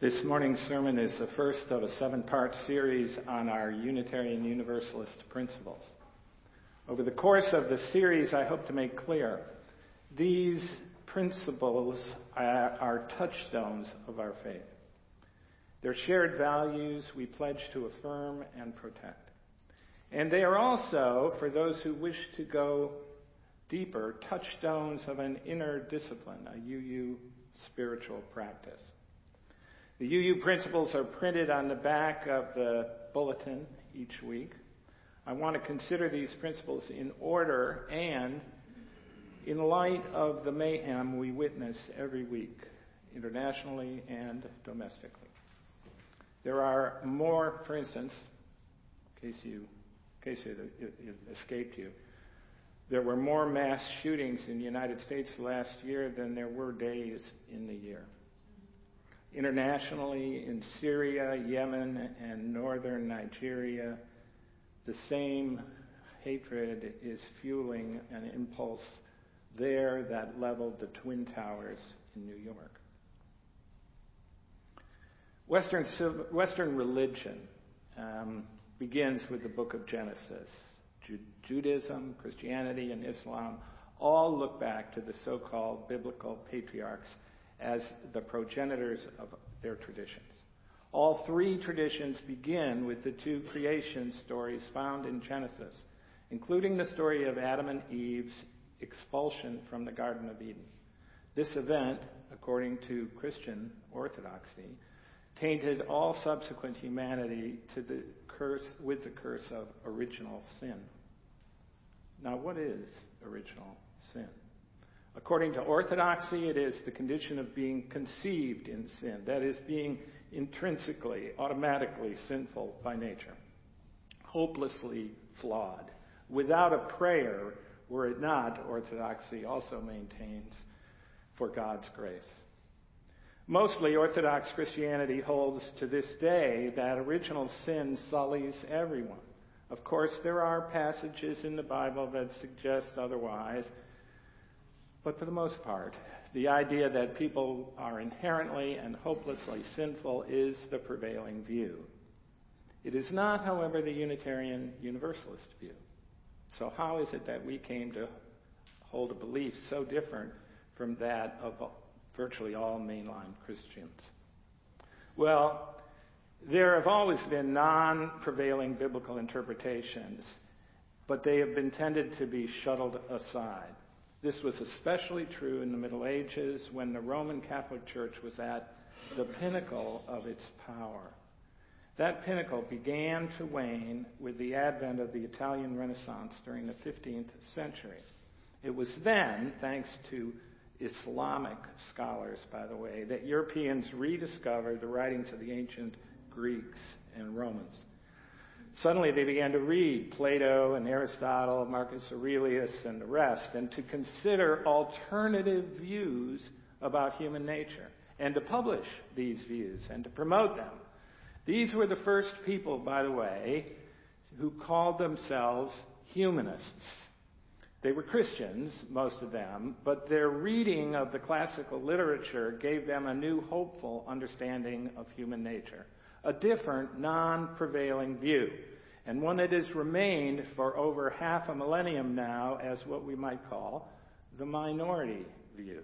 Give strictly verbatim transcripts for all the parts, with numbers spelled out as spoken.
This morning's sermon is the first of a seven-part series on our Unitarian Universalist principles. Over the course of the series, I hope to make clear these principles are, are touchstones of our faith. They're shared values we pledge to affirm and protect. And they are also, for those who wish to go deeper, touchstones of an inner discipline, a U U spiritual practice. The U U principles are printed on the back of the bulletin each week. I want to consider these principles in order and in light of the mayhem we witness every week, internationally and domestically. There are more, for instance, in case you, in case it, it, it escaped you, there were more mass shootings in the United States last year than there were days in the year. Internationally, in Syria, Yemen, and northern Nigeria, the same hatred is fueling an impulse there that leveled the Twin Towers in New York. Western, Western religion um, begins with the book of Genesis. Ju- Judaism, Christianity, and Islam all look back to the so-called biblical patriarchs as the progenitors of their traditions. All three traditions begin with the two creation stories found in Genesis, including the story of Adam and Eve's expulsion from the Garden of Eden. This event, according to Christian orthodoxy, tainted all subsequent humanity to the curse with the curse of original sin. Now, what is original sin? According to orthodoxy, it is the condition of being conceived in sin, that is, being intrinsically, automatically sinful by nature, hopelessly flawed, without a prayer, were it not, orthodoxy also maintains, for God's grace. Mostly, Orthodox Christianity holds to this day that original sin sullies everyone. Of course, there are passages in the Bible that suggest otherwise, but for the most part, the idea that people are inherently and hopelessly sinful is the prevailing view. It is not, however, the Unitarian Universalist view. So how is it that we came to hold a belief so different from that of virtually all mainline Christians? Well, there have always been non-prevailing biblical interpretations, but they have been tended to be shuttled aside. This was especially true in the Middle Ages when the Roman Catholic Church was at the pinnacle of its power. That pinnacle began to wane with the advent of the Italian Renaissance during the fifteenth century. It was then, thanks to Islamic scholars, by the way, that Europeans rediscovered the writings of the ancient Greeks and Romans. Suddenly they began to read Plato and Aristotle, Marcus Aurelius, and the rest, and to consider alternative views about human nature, and to publish these views and to promote them. These were the first people, by the way, who called themselves humanists. They were Christians, most of them, but their reading of the classical literature gave them a new hopeful understanding of human nature, a different, non-prevailing view, and one that has remained for over half a millennium now as what we might call the minority view.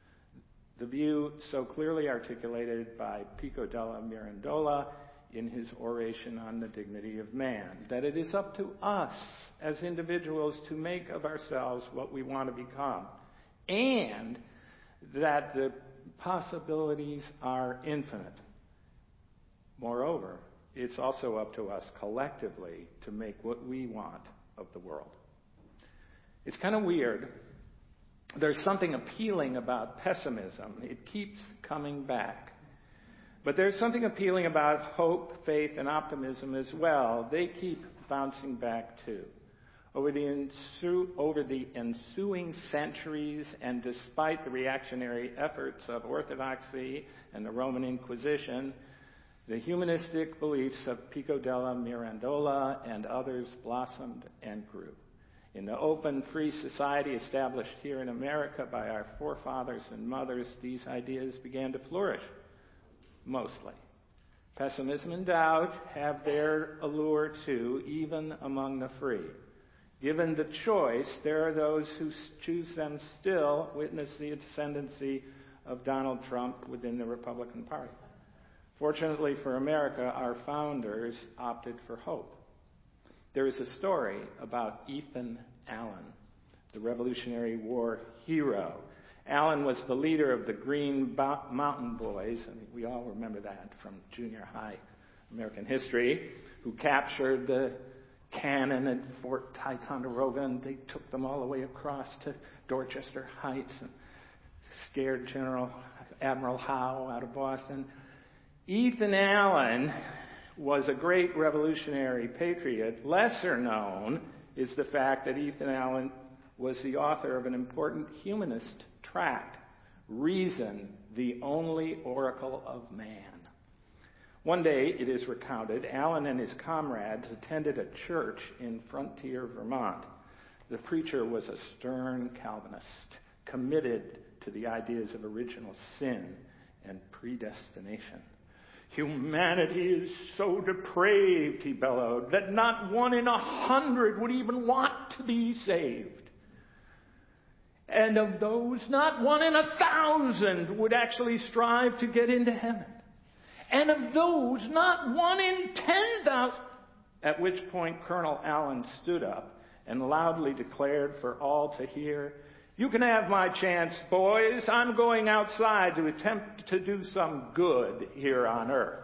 The view so clearly articulated by Pico della Mirandola in his oration on the dignity of man, that it is up to us as individuals to make of ourselves what we want to become, and that the possibilities are infinite. Moreover, it's also up to us collectively to make what we want of the world. It's kind of weird. There's something appealing about pessimism. It keeps coming back. But there's something appealing about hope, faith, and optimism as well. They keep bouncing back too. Over the, ensu- over the ensuing centuries, and despite the reactionary efforts of orthodoxy and the Roman Inquisition, the humanistic beliefs of Pico della Mirandola and others blossomed and grew. In the open, free society established here in America by our forefathers and mothers, these ideas began to flourish. mostly. Pessimism and doubt have their allure too, even among the free. Given the choice, there are those who choose them still. Witness the ascendancy of Donald Trump within the Republican Party. Fortunately for America, our founders opted for hope. There is a story about Ethan Allen, the Revolutionary War hero. Allen was the leader of the Green Mountain Boys, I mean, we all remember that from junior high American history, who captured the cannon at Fort Ticonderoga, and they took them all the way across to Dorchester Heights and scared General Admiral Howe out of Boston. Ethan Allen was a great revolutionary patriot. Lesser known is the fact that Ethan Allen was the author of an important humanist tract, Reason, the Only Oracle of Man. One day, it is recounted, Allen and his comrades attended a church in Frontier, Vermont. The preacher was a stern Calvinist, committed to the ideas of original sin and predestination. Humanity is so depraved, he bellowed, that not one in a hundred would even want to be saved. And of those, not one in a thousand would actually strive to get into heaven. And of those, not one in ten thousand. At which point Colonel Allen stood up and loudly declared for all to hear, "You can have my chance, boys. I'm going outside to attempt to do some good here on earth."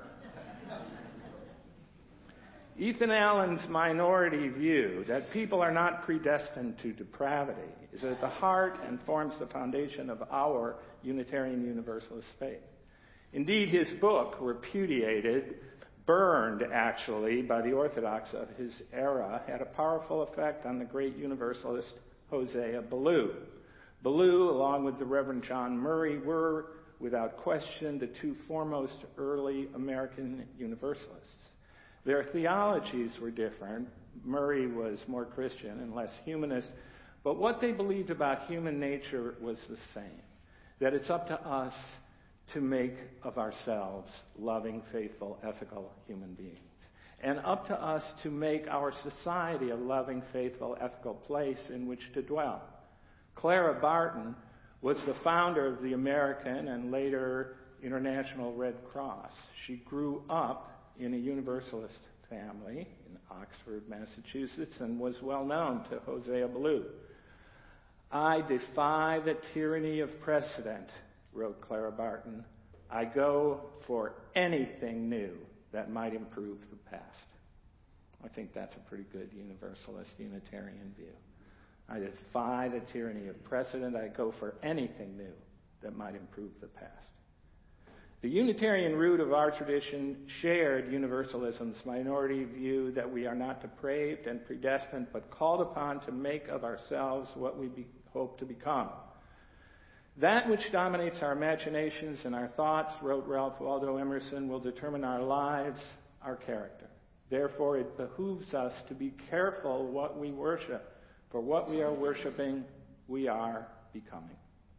Ethan Allen's minority view that people are not predestined to depravity is at the heart and forms the foundation of our Unitarian Universalist faith. Indeed, his book, repudiated, burned actually by the Orthodox of his era, had a powerful effect on the great Universalist Hosea Ballou. Ballou, along with the Reverend John Murray, were, without question, the two foremost early American Universalists. Their theologies were different. Murray was more Christian and less humanist, but what they believed about human nature was the same, that it's up to us to make of ourselves loving, faithful, ethical human beings, and up to us to make our society a loving, faithful, ethical place in which to dwell. Clara Barton was the founder of the American and later International Red Cross. She grew up in a Universalist family in Oxford, Massachusetts, and was well known to Hosea Ballou. "I defy the tyranny of precedent," wrote Clara Barton. "I go for anything new that might improve the past." I think that's a pretty good Universalist Unitarian view. I defy the tyranny of precedent. I go for anything new that might improve the past. The Unitarian root of our tradition shared Universalism's minority view that we are not depraved and predestined, but called upon to make of ourselves what we be, hope to become. That which dominates our imaginations and our thoughts, wrote Ralph Waldo Emerson, will determine our lives, our character. Therefore, it behooves us to be careful what we worship, for what we are worshiping, we are becoming.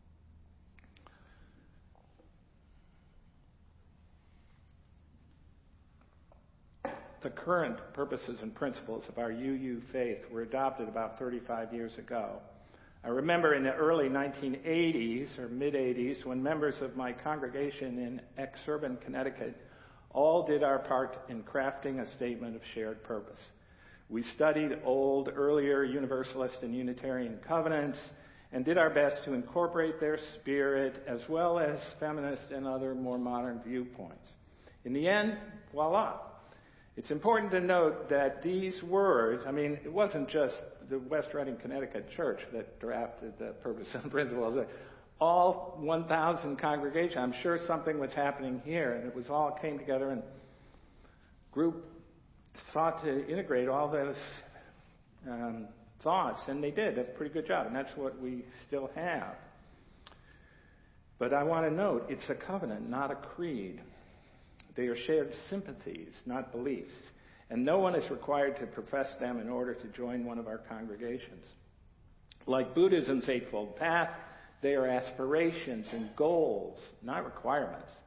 The current purposes and principles of our U U faith were adopted about thirty-five years ago. I remember in the early nineteen eighties or mid-eighties when members of my congregation in exurban Connecticut all did our part in crafting a statement of shared purpose. We studied old, earlier Universalist and Unitarian covenants and did our best to incorporate their spirit as well as feminist and other more modern viewpoints. In the end, voila. It's important to note that these words, I mean, it wasn't just the West Reading, Connecticut Church that drafted the purpose and principles. All one thousand congregations, I'm sure something was happening here, and it was all came together and group sought to integrate all those um, thoughts, and they did a pretty good job, and that's what we still have. But I want to note, it's a covenant, not a creed. They are shared sympathies, not beliefs, and no one is required to profess them in order to join one of our congregations. Like Buddhism's Eightfold Path, they are aspirations and goals, not requirements.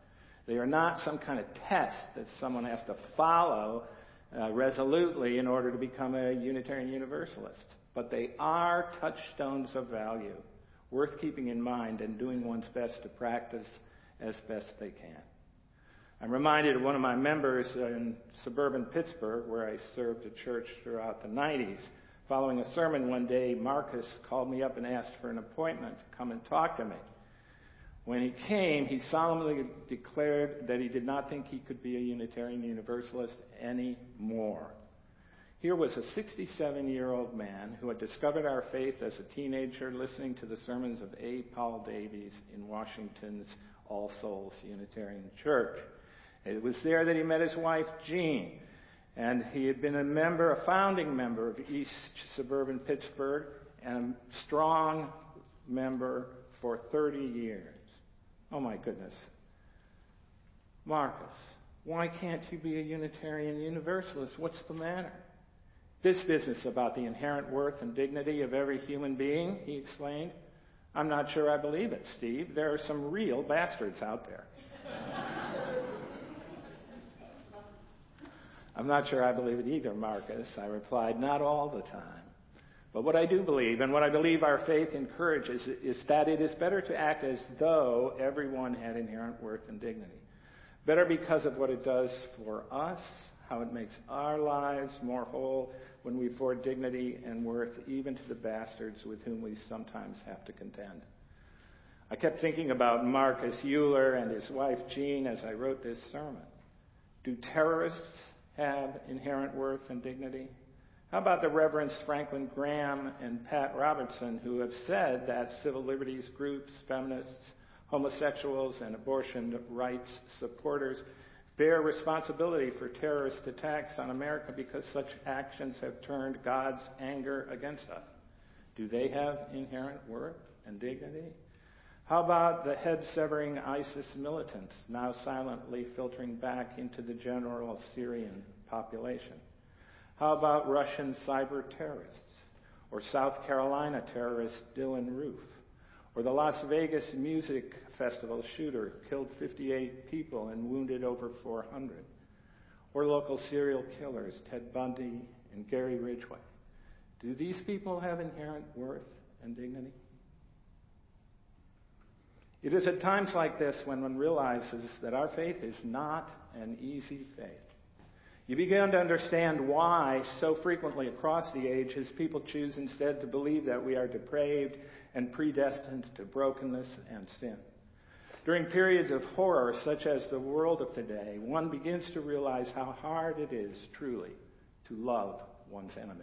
They are not some kind of test that someone has to follow uh, resolutely in order to become a Unitarian Universalist. But they are touchstones of value, worth keeping in mind and doing one's best to practice as best they can. I'm reminded of one of my members in suburban Pittsburgh, where I served a church throughout the nineties. Following a sermon one day, Marcus called me up and asked for an appointment to come and talk to me. When he came, he solemnly declared that he did not think he could be a Unitarian Universalist anymore. Here was a sixty-seven-year-old man who had discovered our faith as a teenager listening to the sermons of A. Paul Davies in Washington's All Souls Unitarian Church. It was there that he met his wife, Jean, and he had been a member, a founding member of East Suburban Pittsburgh, and a strong member for thirty years. Oh my goodness. Marcus, why can't you be a Unitarian Universalist? What's the matter? This business about the inherent worth and dignity of every human being, he explained. I'm not sure I believe it, Steve. There are some real bastards out there. I'm not sure I believe it either, Marcus, I replied, not all the time. But what I do believe, and what I believe our faith encourages, is that it is better to act as though everyone had inherent worth and dignity. Better because of what it does for us, how it makes our lives more whole when we afford dignity and worth even to the bastards with whom we sometimes have to contend. I kept thinking about Marcus Euler and his wife Jean as I wrote this sermon. Do terrorists have inherent worth and dignity? How about the Reverends Franklin Graham and Pat Robertson, who have said that civil liberties groups, feminists, homosexuals, and abortion rights supporters bear responsibility for terrorist attacks on America because such actions have turned God's anger against us? Do they have inherent worth and dignity? How about the head-severing ISIS militants now silently filtering back into the general Syrian population? How about Russian cyber terrorists? Or South Carolina terrorist Dylan Roof? Or the Las Vegas Music Festival shooter killed fifty-eight people and wounded over four hundred? Or local serial killers Ted Bundy and Gary Ridgway? Do these people have inherent worth and dignity? It is at times like this when one realizes that our faith is not an easy faith. You begin to understand why so frequently across the ages people choose instead to believe that we are depraved and predestined to brokenness and sin. During periods of horror such as the world of today, one begins to realize how hard it is truly to love one's enemies.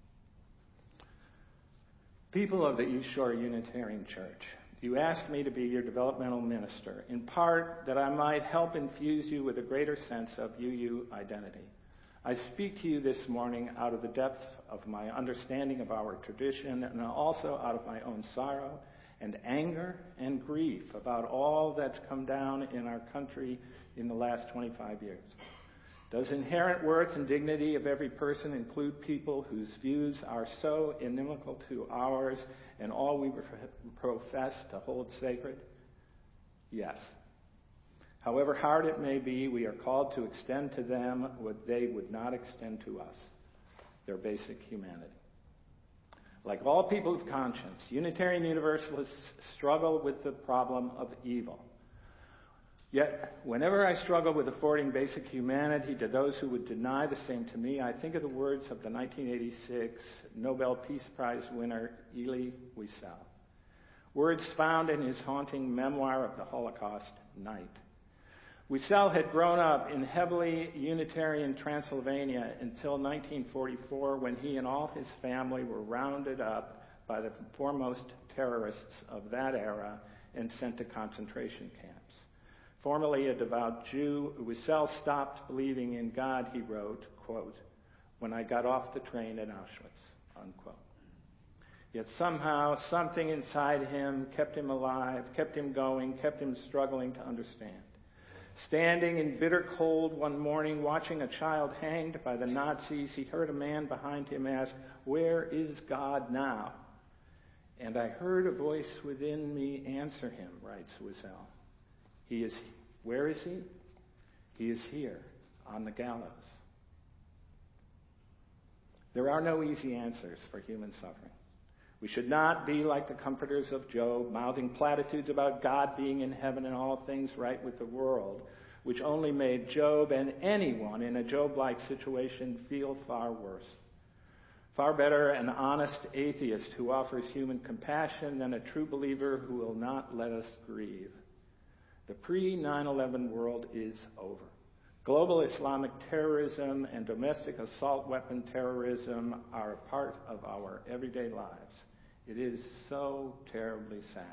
People of the East Shore Unitarian Church, you asked me to be your developmental minister, in part that I might help infuse you with a greater sense of U U identity. I speak to you this morning out of the depth of my understanding of our tradition and also out of my own sorrow and anger and grief about all that's come down in our country in the last twenty-five years. Does inherent worth and dignity of every person include people whose views are so inimical to ours and all we profess to hold sacred? Yes. However hard it may be, we are called to extend to them what they would not extend to us, their basic humanity. Like all people of conscience, Unitarian Universalists struggle with the problem of evil. Yet, whenever I struggle with affording basic humanity to those who would deny the same to me, I think of the words of the nineteen eighty-six Nobel Peace Prize winner Elie Wiesel. Words found in his haunting memoir of the Holocaust Night. Wiesel had grown up in heavily Unitarian Transylvania until nineteen forty-four, when he and all his family were rounded up by the foremost terrorists of that era and sent to concentration camps. Formerly a devout Jew, Wiesel stopped believing in God, he wrote, quote, when I got off the train at Auschwitz, unquote. Yet somehow something inside him kept him alive, kept him going, kept him struggling to understand. Standing in bitter cold one morning, watching a child hanged by the Nazis, he heard a man behind him ask, "Where is God now?" And I heard a voice within me answer him, writes Wiesel. He is Where is he? He is here on the gallows. There are no easy answers for human suffering. We should not be like the comforters of Job, mouthing platitudes about God being in heaven and all things right with the world, which only made Job and anyone in a Job-like situation feel far worse. Far better an honest atheist who offers human compassion than a true believer who will not let us grieve. The pre nine eleven world is over. Global Islamic terrorism and domestic assault weapon terrorism are a part of our everyday lives. It is so terribly sad.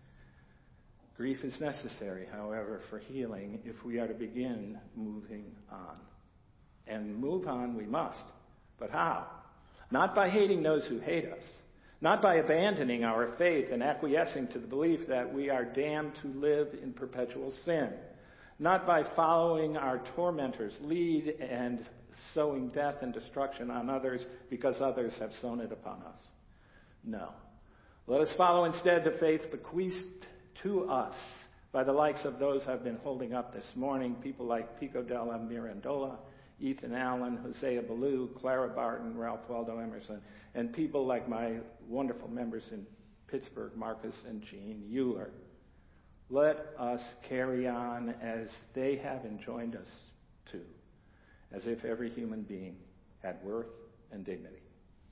Grief is necessary, however, for healing if we are to begin moving on. And move on we must. But how? Not by hating those who hate us. Not by abandoning our faith and acquiescing to the belief that we are damned to live in perpetual sin. Not by following our tormentors' lead and sowing death and destruction on others because others have sown it upon us. No. Let us follow instead the faith bequeathed to us by the likes of those I've been holding up this morning, people like Pico della Mirandola, Ethan Allen, Hosea Ballou, Clara Barton, Ralph Waldo Emerson, and people like my wonderful members in Pittsburgh, Marcus and Jean Euler. Let us carry on as they have enjoined us to, as if every human being had worth and dignity.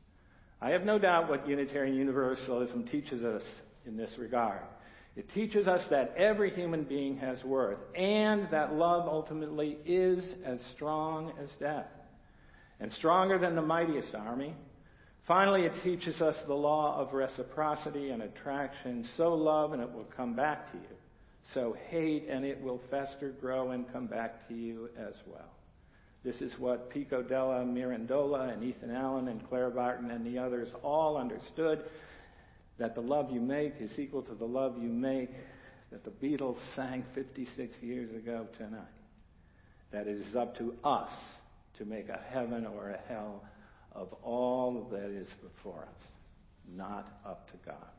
I have no doubt what Unitarian Universalism teaches us in this regard. It teaches us that every human being has worth and that love ultimately is as strong as death and stronger than the mightiest army. Finally, it teaches us the law of reciprocity and attraction. Sow love and it will come back to you. Sow hate and it will fester, grow, and come back to you as well. This is what Pico della Mirandola and Ethan Allen and Clara Barton and the others all understood, that the love you make is equal to the love you make, that the Beatles sang fifty-six years ago tonight. That it is up to us to make a heaven or a hell of all that is before us, not up to God.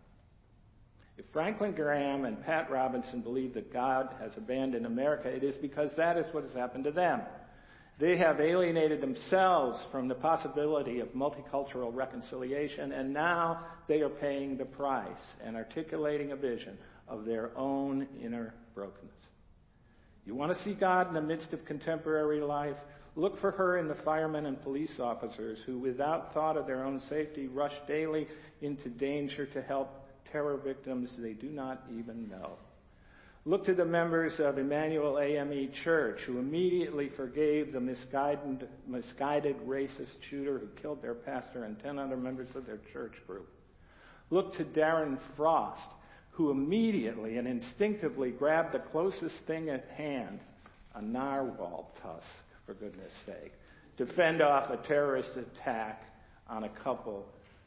If Franklin Graham and Pat Robinson believe that God has abandoned America, it is because that is what has happened to them. They have alienated themselves from the possibility of multicultural reconciliation, and now they are paying the price and articulating a vision of their own inner brokenness. You want to see God in the midst of contemporary life? Look for her in the firemen and police officers who, without thought of their own safety, rush daily into danger to help terror victims they do not even know. Look to the members of Emmanuel A M E Church who immediately forgave the misguided, misguided racist shooter who killed their pastor and ten other members of their church group. Look to Darren Frost, who immediately and instinctively grabbed the closest thing at hand, a narwhal tusk, for goodness sake, to fend off a terrorist attack on a couple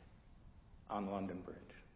on London Bridge.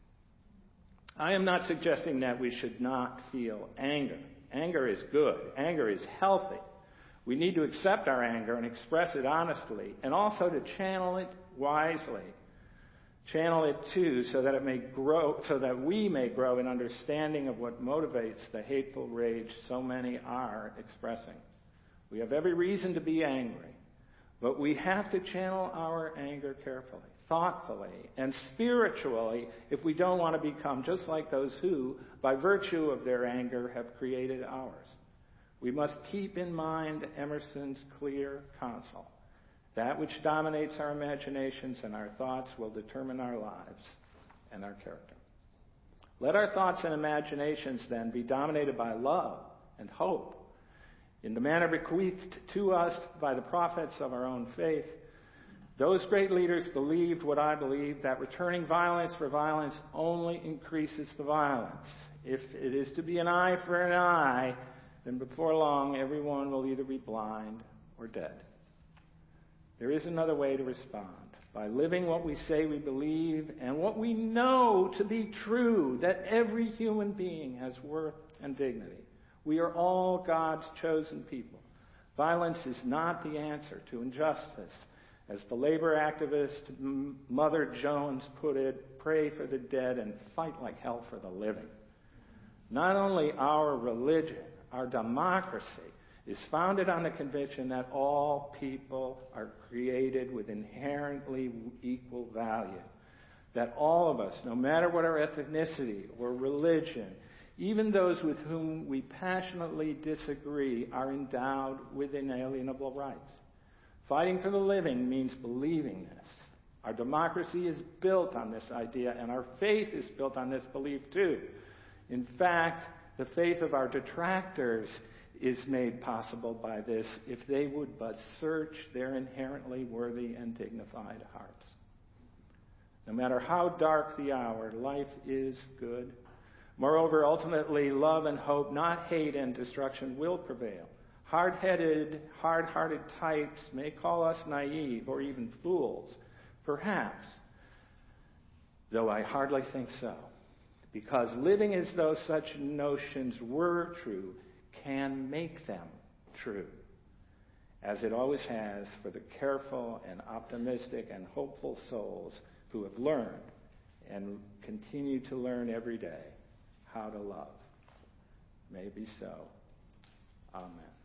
I am not suggesting that we should not feel anger. Anger is good. Anger is healthy. We need to accept our anger and express it honestly, and also to channel it wisely. Channel it too so that it may grow, so that we may grow in understanding of what motivates the hateful rage so many are expressing. We have every reason to be angry, but we have to channel our anger carefully, thoughtfully, and spiritually if we don't want to become just like those who, by virtue of their anger, have created ours. We must keep in mind Emerson's clear counsel. That which dominates our imaginations and our thoughts will determine our lives and our character. Let our thoughts and imaginations then be dominated by love and hope in the manner bequeathed to us by the prophets of our own faith. Those great leaders believed what I believe, that returning violence for violence only increases the violence. If it is to be an eye for an eye, then before long everyone will either be blind or dead. There is another way to respond, by living what we say we believe and what we know to be true, that every human being has worth and dignity. We are all God's chosen people. Violence is not the answer to injustice. As the labor activist Mother Jones put it, pray for the dead and fight like hell for the living. Not only our religion, our democracy, is founded on the conviction that all people are created with inherently equal value. That all of us, no matter what our ethnicity or religion, even those with whom we passionately disagree, are endowed with inalienable rights. Fighting for the living means believing this. Our democracy is built on this idea, and our faith is built on this belief too. In fact, the faith of our detractors is made possible by this if they would but search their inherently worthy and dignified hearts. No matter how dark the hour, life is good. Moreover, ultimately, love and hope, not hate and destruction, will prevail. Hard-headed, hard-hearted types may call us naive or even fools, perhaps, though I hardly think so, because living as though such notions were true can make them true, as it always has for the careful and optimistic and hopeful souls who have learned and continue to learn every day how to love. May it be so. Amen.